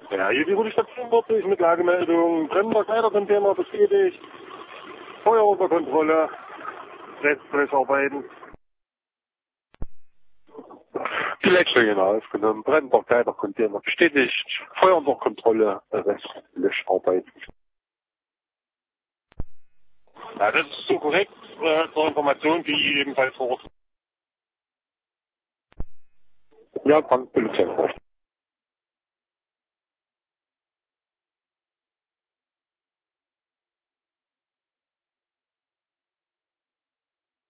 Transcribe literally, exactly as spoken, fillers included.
Ja, hier die Ruhestation wird durch mit Lagemeldung, brennender Kleidercontainer bestätigt, Feuer unter Kontrolle, Restarbeiten. Die Leitstelle aufgenommen, brennender Kleidercontainer bestätigt, Feuer unter Kontrolle, Restlöscharbeiten. Ja, das ist so korrekt, äh, zur Information, die ebenfalls vor Ort. Ja, Brandpolizei.